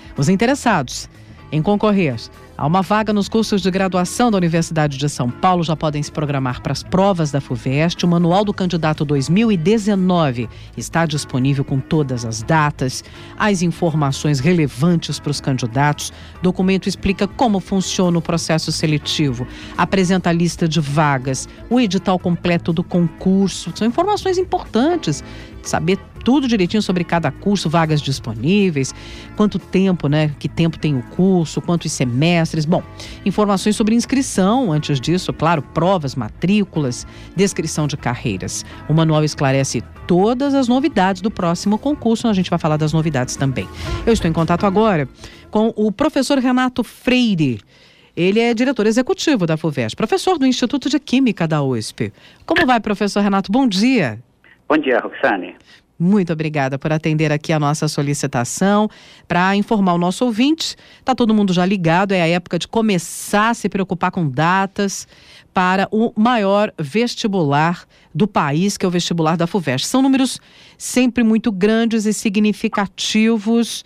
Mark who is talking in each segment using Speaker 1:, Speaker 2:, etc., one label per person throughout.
Speaker 1: Os interessados em concorrer a uma vaga nos cursos de graduação da Universidade de São Paulo já podem se programar para as provas da FUVEST. O Manual do Candidato 2019 está disponível com todas as datas, as informações relevantes para os candidatos. O documento explica como funciona o processo seletivo, apresenta a lista de vagas, o edital completo do concurso. São informações importantes, saber tudo direitinho sobre cada curso, vagas disponíveis, quanto tempo, que tempo tem o curso, quantos semestres. Bom, informações sobre inscrição, antes disso, claro, provas, matrículas, descrição de carreiras. O manual esclarece todas as novidades do próximo concurso, a gente vai falar das novidades também. Eu estou em contato agora com o professor Renato Freire. Ele é diretor executivo da FUVEST, professor do Instituto de Química da USP. Como vai, professor Renato? Bom dia.
Speaker 2: Bom dia, Roxane.
Speaker 1: Muito obrigada por atender aqui a nossa solicitação para informar o nosso ouvinte. Está todo mundo já ligado, é a época de começar a se preocupar com datas para o maior vestibular do país, que é o vestibular da FUVEST. São números sempre muito grandes e significativos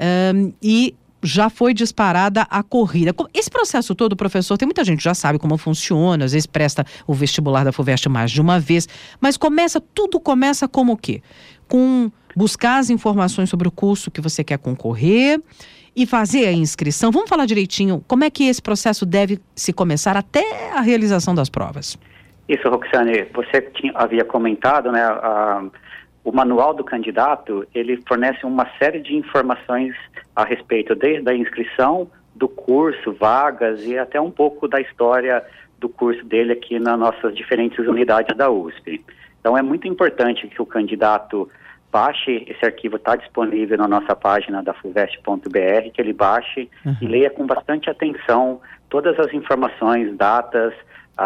Speaker 1: e já foi disparada a corrida. Esse processo todo, professor, tem muita gente que já sabe como funciona, às vezes presta o vestibular da FUVEST mais de uma vez, mas tudo começa como o quê? Com buscar as informações sobre o curso que você quer concorrer e fazer a inscrição. Vamos falar direitinho como é que esse processo deve se começar até a realização das provas.
Speaker 2: Isso, Roxane, você havia comentado, o manual do candidato, ele fornece uma série de informações a respeito desde a inscrição, do curso, vagas e até um pouco da história do curso dele aqui nas nossas diferentes unidades da USP. Então é muito importante que o candidato baixe, esse arquivo está disponível na nossa página da fuvest.br, que ele baixe e leia com bastante atenção todas as informações, datas,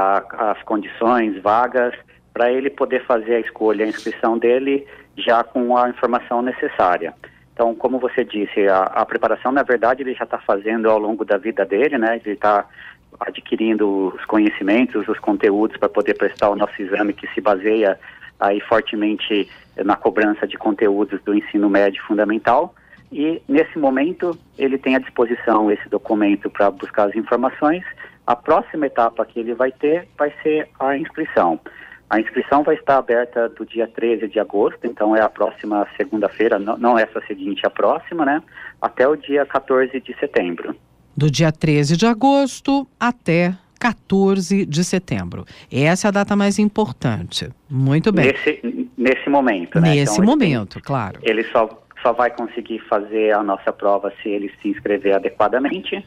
Speaker 2: as condições, vagas, para ele poder fazer a escolha, a inscrição dele já com a informação necessária. Então, como você disse, a preparação, na verdade, ele já está fazendo ao longo da vida dele, Ele está adquirindo os conhecimentos, os conteúdos para poder prestar o nosso exame, que se baseia aí fortemente na cobrança de conteúdos do ensino médio fundamental. E, nesse momento, ele tem à disposição esse documento para buscar as informações. A próxima etapa que ele vai ter vai ser a inscrição. A inscrição vai estar aberta do dia 13 de agosto, então é a próxima segunda-feira, não essa seguinte, a próxima, até o dia 14 de setembro.
Speaker 1: Do dia 13 de agosto até 14 de setembro. Essa é a data mais importante. Muito bem.
Speaker 2: Nesse momento,
Speaker 1: Nesse então, momento, claro.
Speaker 2: Ele só vai conseguir fazer a nossa prova se ele se inscrever adequadamente.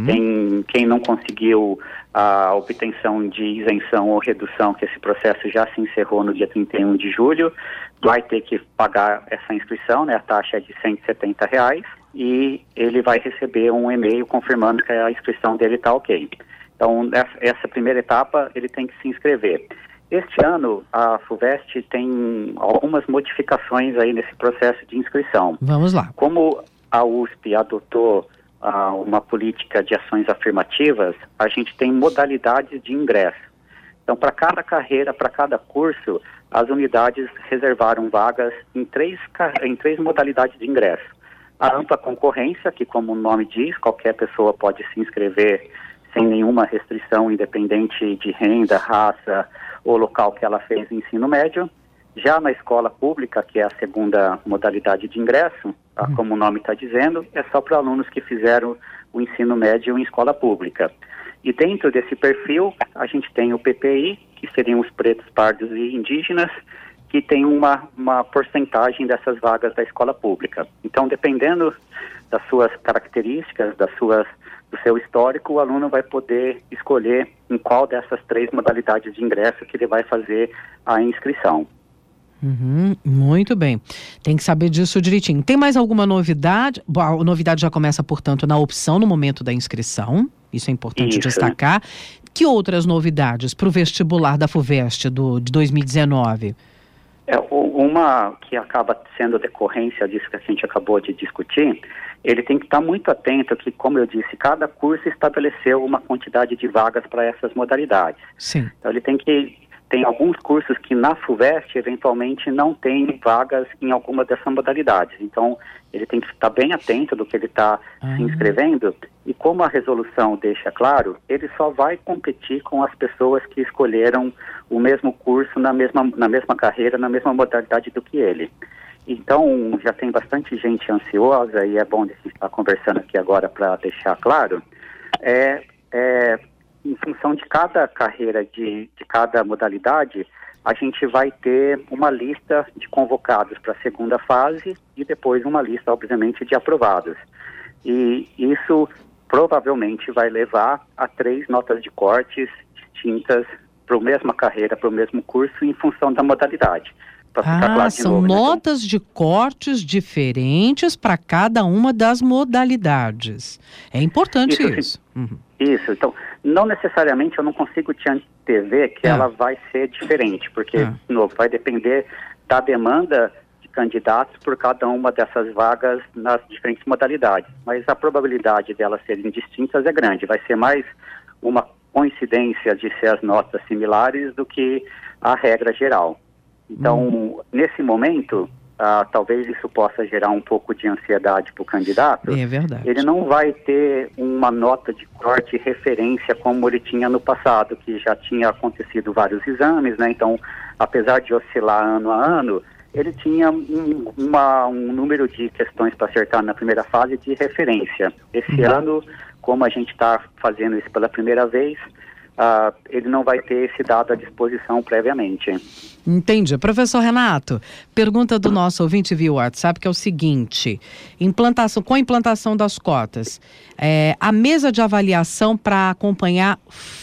Speaker 2: Quem não conseguiu a obtenção de isenção ou redução, que esse processo já se encerrou no dia 31 de julho, vai ter que pagar essa inscrição, a taxa é de R$170, e ele vai receber um e-mail confirmando que a inscrição dele está ok. Então, essa primeira etapa, ele tem que se inscrever. Este ano, a FUVEST tem algumas modificações aí nesse processo de inscrição.
Speaker 1: Vamos lá.
Speaker 2: Como a USP adotou uma política de ações afirmativas, a gente tem modalidades de ingresso. Então, para cada carreira, para cada curso, as unidades reservaram vagas em três modalidades de ingresso. A ampla concorrência, que como o nome diz, qualquer pessoa pode se inscrever sem nenhuma restrição, independente de renda, raça ou local que ela fez ensino médio. Já na escola pública, que é a segunda modalidade de ingresso, como o nome está dizendo, é só para alunos que fizeram o ensino médio em escola pública. E dentro desse perfil, a gente tem o PPI, que seriam os pretos, pardos e indígenas, que tem uma porcentagem dessas vagas da escola pública. Então, dependendo das suas características, do seu histórico, o aluno vai poder escolher em qual dessas três modalidades de ingresso que ele vai fazer a inscrição.
Speaker 1: Muito bem. Tem que saber disso direitinho. Tem mais alguma novidade? Bom, a novidade já começa, portanto, na opção no momento da inscrição. Isso é importante destacar. Que outras novidades para o vestibular da FUVEST de 2019?
Speaker 2: Uma que acaba sendo decorrência disso que a gente acabou de discutir, ele tem que estar muito atento que, como eu disse, cada curso estabeleceu uma quantidade de vagas para essas modalidades.
Speaker 1: Sim.
Speaker 2: Então ele tem que tem alguns cursos que na FUVEST, eventualmente, não tem vagas em alguma dessas modalidades. Então, ele tem que estar bem atento do que ele está se inscrevendo. E como a resolução deixa claro, ele só vai competir com as pessoas que escolheram o mesmo curso na mesma carreira, na mesma modalidade do que ele. Então, já tem bastante gente ansiosa, e é bom de estar conversando aqui agora para deixar claro, em função de cada carreira, de cada modalidade, a gente vai ter uma lista de convocados para a segunda fase e depois uma lista, obviamente, de aprovados. E isso provavelmente vai levar a 3 notas de cortes distintas para a mesma carreira, para o mesmo curso, em função da modalidade. Claro
Speaker 1: são notas de cortes diferentes para cada uma das modalidades. É importante isso.
Speaker 2: Isso, então, não necessariamente eu não consigo te antever que ela vai ser diferente, porque, de novo, vai depender da demanda de candidatos por cada uma dessas vagas nas diferentes modalidades. Mas a probabilidade delas serem distintas é grande, vai ser mais uma coincidência de ser as notas similares do que a regra geral. Então, nesse momento, talvez isso possa gerar um pouco de ansiedade para o candidato.
Speaker 1: É verdade.
Speaker 2: Ele não vai ter uma nota de corte referência como ele tinha no passado, que já tinha acontecido vários exames, né? Então, apesar de oscilar ano a ano, ele tinha um número de questões para acertar na primeira fase de referência. Esse ano, como a gente está fazendo isso pela primeira vez, ele não vai ter esse dado à disposição previamente.
Speaker 1: Entendi. Professor Renato, pergunta do nosso ouvinte via WhatsApp, que é o seguinte: com a implantação das cotas, a mesa de avaliação para acompanhar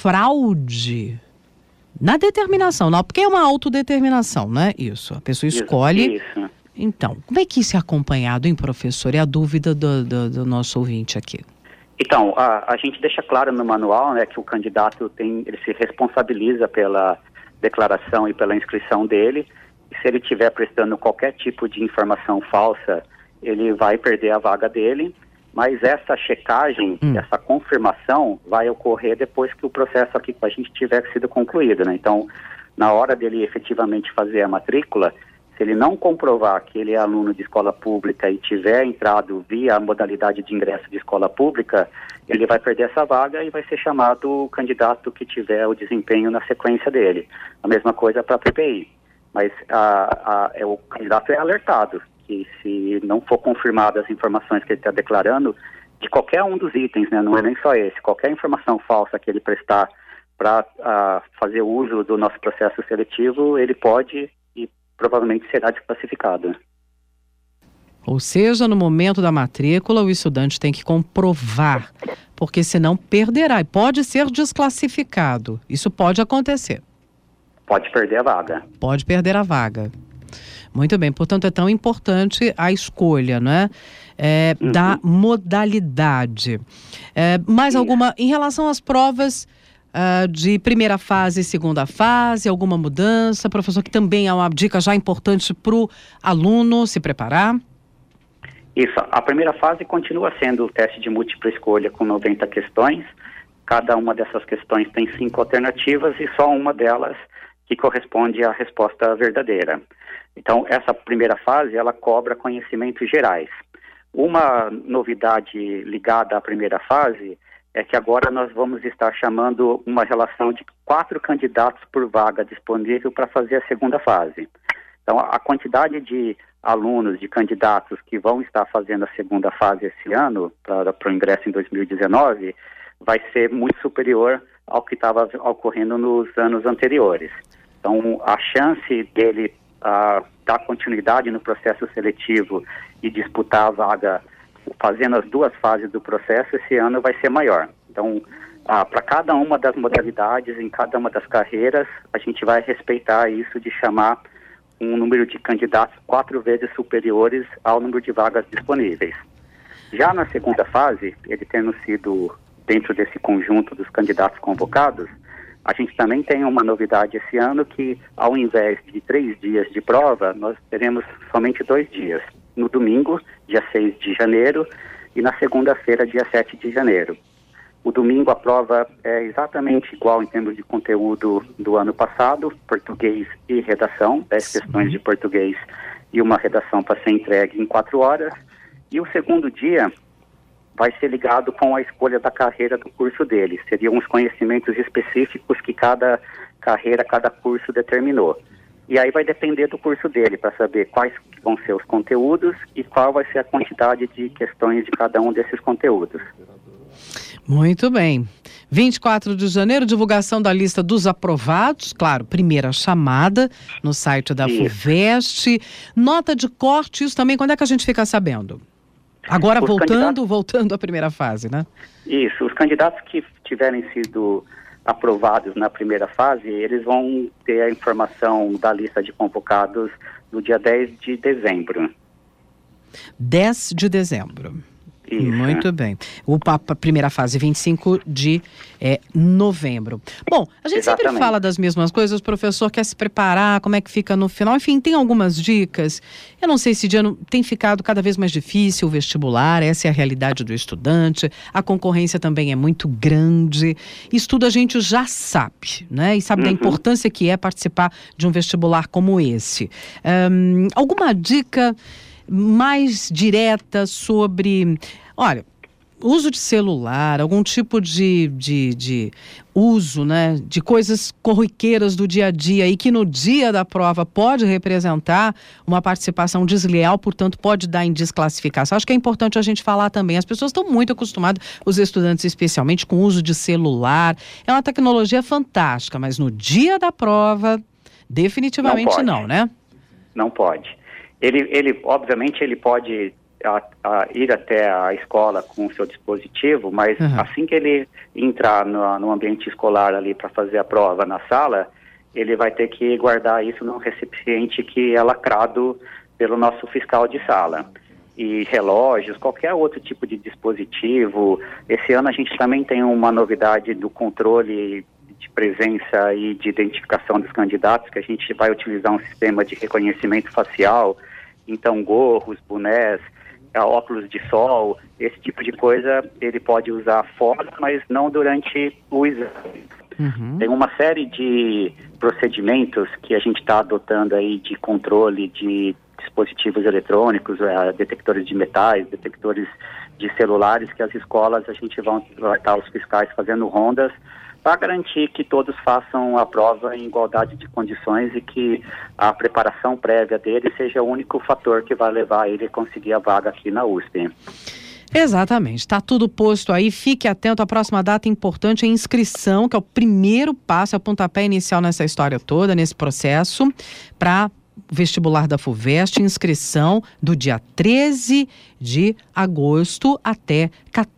Speaker 1: fraude na determinação, não, porque é uma autodeterminação, né? Isso, a pessoa escolhe.
Speaker 2: Isso.
Speaker 1: Então, como é que isso é acompanhado, hein, professor? É a dúvida do nosso ouvinte aqui.
Speaker 2: Então, a gente deixa claro no manual, né, que o candidato ele se responsabiliza pela declaração e pela inscrição dele, e se ele estiver prestando qualquer tipo de informação falsa, ele vai perder a vaga dele, mas essa checagem, essa confirmação vai ocorrer depois que o processo aqui com a gente tiver sido concluído, né? Então, na hora dele efetivamente fazer a matrícula, se ele não comprovar que ele é aluno de escola pública e tiver entrado via a modalidade de ingresso de escola pública, ele vai perder essa vaga e vai ser chamado o candidato que tiver o desempenho na sequência dele. A mesma coisa para a PPI. Mas o candidato é alertado que, se não for confirmado as informações que ele está declarando, de qualquer um dos itens, né, não é nem só esse, qualquer informação falsa que ele prestar para fazer uso do nosso processo seletivo, ele pode e provavelmente será desclassificado.
Speaker 1: Ou seja, no momento da matrícula, o estudante tem que comprovar, porque senão perderá e pode ser desclassificado. Isso pode acontecer.
Speaker 2: Pode perder a vaga.
Speaker 1: Pode perder a vaga. Muito bem, portanto é tão importante a escolha, né? Da modalidade. Mais alguma, em relação às provas de primeira fase e segunda fase, alguma mudança, professor, que também é uma dica já importante para o aluno se preparar?
Speaker 2: Isso, a primeira fase continua sendo o teste de múltipla escolha com 90 questões. Cada uma dessas questões tem 5 alternativas e só uma delas que corresponde à resposta verdadeira. Então, essa primeira fase, ela cobra conhecimentos gerais. Uma novidade ligada à primeira fase é que agora nós vamos estar chamando uma relação de 4 candidatos por vaga disponível para fazer a segunda fase. Então, a quantidade de alunos, de candidatos que vão estar fazendo a segunda fase esse ano, para o ingresso em 2019, vai ser muito superior ao que estava ocorrendo nos anos anteriores. Então, a chance dele dar continuidade no processo seletivo e disputar a vaga fazendo as 2 fases do processo esse ano vai ser maior. Então, para cada uma das modalidades, em cada uma das carreiras, a gente vai respeitar isso de chamar um número de candidatos 4 vezes superiores ao número de vagas disponíveis. Já na segunda fase, ele tendo sido dentro desse conjunto dos candidatos convocados, a gente também tem uma novidade esse ano que, ao invés de 3 dias de prova, nós teremos somente 2 dias. No domingo, dia 6 de janeiro, e na segunda-feira, dia 7 de janeiro. O domingo a prova é exatamente igual em termos de conteúdo do ano passado, português e redação, 10 questões de português e uma redação para ser entregue em 4 horas. E o segundo dia vai ser ligado com a escolha da carreira do curso dele. Seriam os conhecimentos específicos que cada carreira, cada curso determinou. E aí vai depender do curso dele para saber quais vão ser os conteúdos e qual vai ser a quantidade de questões de cada um desses conteúdos.
Speaker 1: Muito bem. 24 de janeiro, divulgação da lista dos aprovados. Claro, primeira chamada no site da FUVEST. Nota de corte, isso também, quando é que a gente fica sabendo? Agora voltando à primeira fase, né? Isso,
Speaker 2: os candidatos que tiverem sido aprovados na primeira fase, eles vão ter a informação da lista de convocados no dia 10 de dezembro.
Speaker 1: 10 de dezembro.
Speaker 2: Isso.
Speaker 1: Muito bem. A primeira fase, 25 de novembro. Bom, a gente sempre fala das mesmas coisas, o professor quer se preparar, como é que fica no final, enfim, tem algumas dicas. Eu não sei se esse ano tem ficado cada vez mais difícil o vestibular, essa é a realidade do estudante, a concorrência também é muito grande, isso tudo a gente já sabe, né? E sabe da importância que é participar de um vestibular como esse. Alguma dica mais direta sobre, olha, uso de celular, algum tipo de uso, né, de coisas corriqueiras do dia a dia e que no dia da prova pode representar uma participação desleal, portanto pode dar em desclassificação. Acho que é importante a gente falar também. As pessoas estão muito acostumadas, os estudantes especialmente, com o uso de celular. É uma tecnologia fantástica, mas no dia da prova, definitivamente não, né?
Speaker 2: Não pode. Ele obviamente, ele pode ir até a escola com o seu dispositivo, mas assim que ele entrar no ambiente escolar ali para fazer a prova na sala, ele vai ter que guardar isso num recipiente que é lacrado pelo nosso fiscal de sala. E relógios, qualquer outro tipo de dispositivo. Esse ano a gente também tem uma novidade do controle de presença e de identificação dos candidatos, que a gente vai utilizar um sistema de reconhecimento facial, então gorros, bonés, óculos de sol, esse tipo de coisa ele pode usar fora, mas não durante o exame. Tem uma série de procedimentos que a gente está adotando aí de controle de dispositivos eletrônicos, detectores de metais, detectores de celulares, que as escolas a gente vai estar os fiscais fazendo rondas para garantir que todos façam a prova em igualdade de condições e que a preparação prévia dele seja o único fator que vai levar ele a conseguir a vaga aqui na USP.
Speaker 1: Exatamente, está tudo posto aí, fique atento, a próxima data importante é a inscrição, que é o primeiro passo, é o pontapé inicial nessa história toda, nesse processo, para vestibular da FUVEST, inscrição do dia 13 de agosto até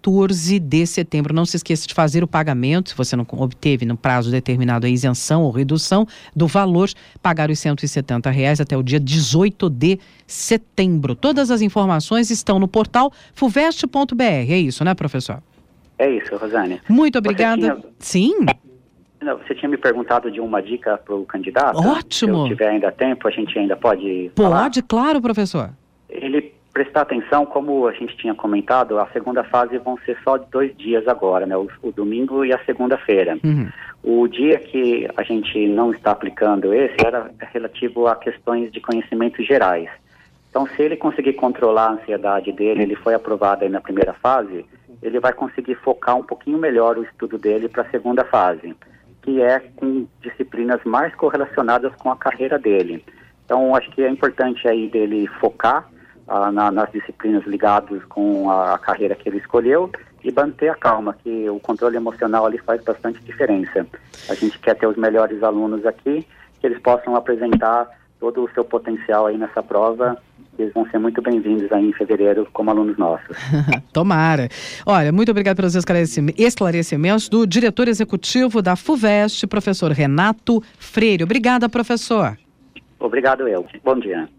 Speaker 1: 14 de setembro. Não se esqueça de fazer o pagamento, se você não obteve no prazo determinado a isenção ou redução do valor, pagar os R$170 até o dia 18 de setembro. Todas as informações estão no portal fuvest.br, é isso, né, professor?
Speaker 2: É isso, Rosane.
Speaker 1: Muito obrigada. Sim.
Speaker 2: Você tinha me perguntado de uma dica para o candidato.
Speaker 1: Ótimo.
Speaker 2: Se tiver ainda tempo, a gente ainda pode
Speaker 1: falar. Claro, professor.
Speaker 2: Ele prestar atenção, como a gente tinha comentado, a segunda fase vão ser só 2 dias agora, né? O domingo e a segunda-feira. O dia que a gente não está aplicando esse era relativo a questões de conhecimentos gerais. Então, se ele conseguir controlar a ansiedade dele, ele foi aprovado aí na primeira fase, ele vai conseguir focar um pouquinho melhor o estudo dele para a segunda fase, que é com disciplinas mais correlacionadas com a carreira dele. Então, acho que é importante aí dele focar nas disciplinas ligadas com a carreira que ele escolheu e manter a calma, que o controle emocional ali faz bastante diferença. A gente quer ter os melhores alunos aqui, que eles possam apresentar todo o seu potencial aí nessa prova. Eles vão ser muito bem-vindos aí em fevereiro como alunos nossos.
Speaker 1: Tomara. Olha, muito obrigado pelos esclarecimentos do diretor executivo da FUVEST, professor Renato Freire. Obrigada, professor.
Speaker 2: Obrigado eu. Bom dia.